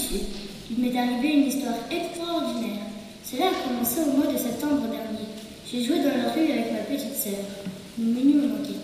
monsieur, il m'est arrivé une histoire extraordinaire. Cela a commencé au mois de septembre dernier. J'ai joué dans la rue avec ma petite sœur. Nous menions une enquête.